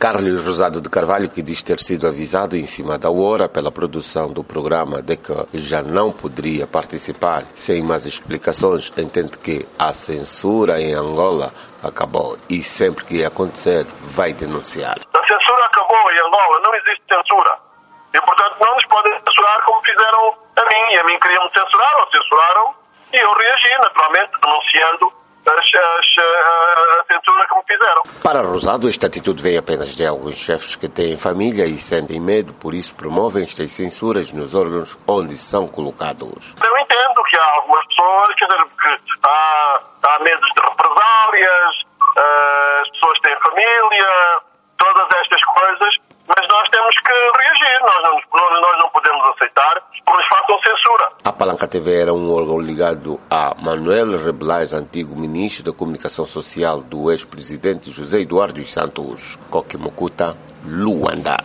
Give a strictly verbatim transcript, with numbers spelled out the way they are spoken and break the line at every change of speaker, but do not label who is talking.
Carlos Rosado de Carvalho, que diz ter sido avisado em cima da hora pela produção do programa de que já não poderia participar sem mais explicações, entende que a censura em Angola acabou e sempre que acontecer vai denunciar.
A censura acabou em Angola, não existe censura. E, portanto, não nos podem censurar como fizeram a mim. E a mim queriam me censurar, ou censuraram, e eu reagi, naturalmente, denunciando as, as, a censura que me fizeram.
Para Rosado, esta atitude vem apenas de alguns chefes que têm família e sentem medo, por isso promovem estas censuras nos órgãos onde são colocados.
Eu entendo que há algumas pessoas, quer dizer, que há, há medos de represálias, as pessoas têm família, todas estas coisas, mas nós temos que reagir, nós não, nós não podemos aceitar que nos façam censura.
A Palanca T V era um órgão ligado a Manuel Rebelais, antigo ministro da Comunicação Social do ex-presidente José Eduardo dos Santos, Coquimucuta, Luanda.